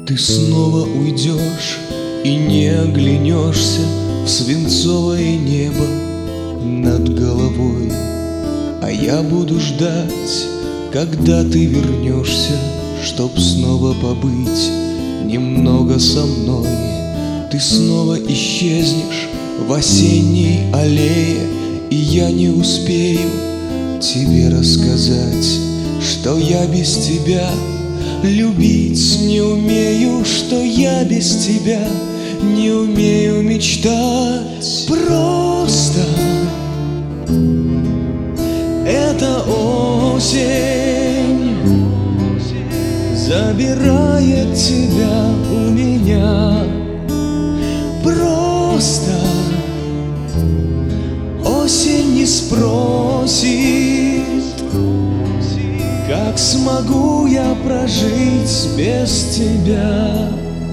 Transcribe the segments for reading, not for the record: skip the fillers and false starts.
Ты снова уйдешь и не оглянешься в свинцовое небо над головой. А я буду ждать, когда ты вернешься, чтоб снова побыть немного со мной. Ты снова исчезнешь в осенней аллее, и я не успею тебе рассказать, что я без тебя любить не умею, что я без тебя не умею мечтать. Просто эта осень забирает тебя у меня. Просто осень не спросит, как смогу я прожить без тебя.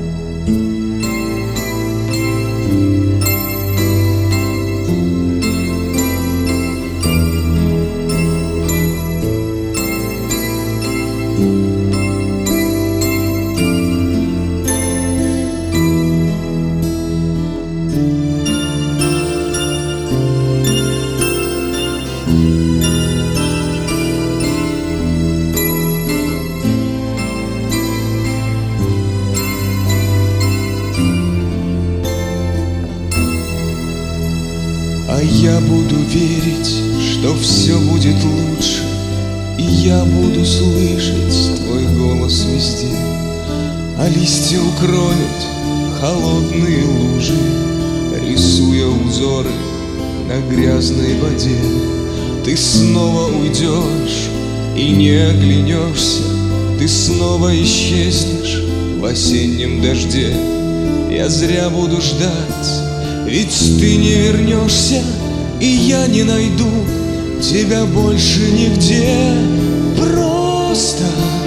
А я буду верить, что все будет лучше, и я буду слышать твой голос везде. А листья укроют холодные лужи, рисуя узоры на грязной воде. Ты снова уйдешь и не оглянешься, ты снова исчезнешь в осеннем дожде. Я зря буду ждать, ведь ты не вернешься, и я не найду тебя больше нигде. Просто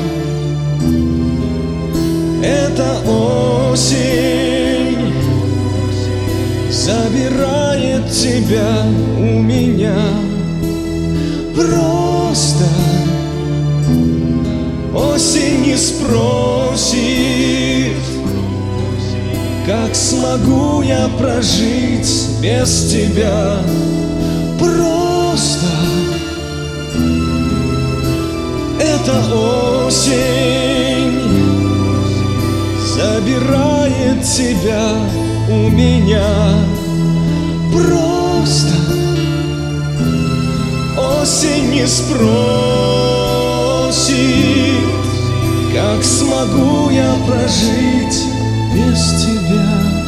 эта осень забирает тебя у меня. Просто осень не спросит, как смогу я прожить без тебя. Просто эта осень забирает тебя у меня. Просто осень не спросит, как смогу я прожить без тебя.